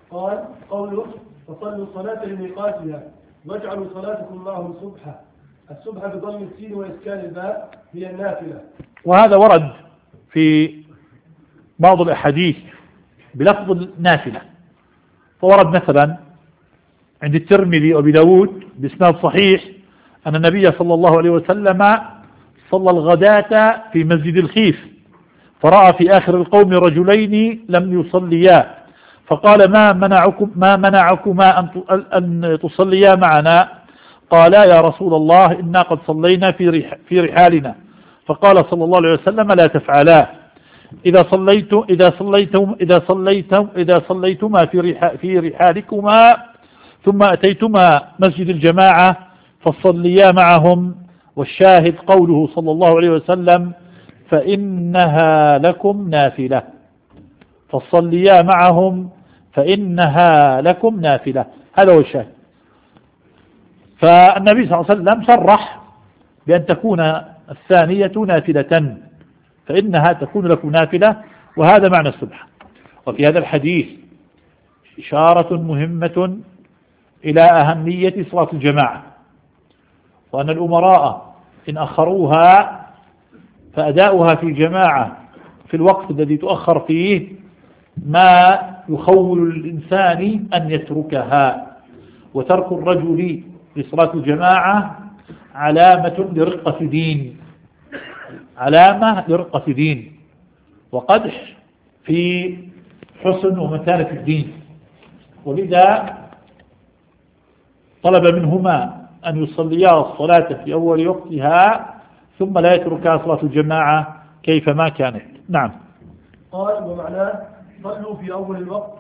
قال قوله فصلوا الصلاة لميقاتها واجعلوا صلاتكم معهم سبحة. السبحة بضم السين وإسكان الباء هي النافلة. وهذا ورد في بعض الأحاديث بلفظ النافلة، فورد مثلا عند الترمذي وابي داود بإسناد صحيح أن النبي صلى الله عليه وسلم صلى الغداة في مسجد الخيف، فرأى في آخر القوم رجلين لم يصليا، فقال ما منعكما أن تصليا معنا؟ قالا يا رسول الله إنا قد صلينا في رحالنا. فقال صلى الله عليه وسلم لا تفعلا، إذا صليتما في رحالكما ثم أتيتما مسجد الجماعة فصليا معهم. والشاهد قوله صلى الله عليه وسلم فإنها لكم نافلة، فصليا معهم فإنها لكم نافلة. هذا هو الشاهد. فالنبي صلى الله عليه وسلم صرح بأن تكون الثانية نافلة، فإنها تكون لكم نافلة، وهذا معنى السبحة. وفي هذا الحديث إشارة مهمة إلى أهمية صلاة الجماعة، وأن الأمراء إن أخروها فأداؤها في الجماعة في الوقت الذي تؤخر فيه ما يخول الإنسان أن يتركها. وترك الرجل لصلاة الجماعة علامة لرقة دين وقدح في حسن ومتانة الدين، ولذا طلب منهما أن يصليا الصلاة في أول وقتها ثم لا يتركها صلاة الجماعة كيفما كانت. نعم. قال ومعناه صلوا في أول الوقت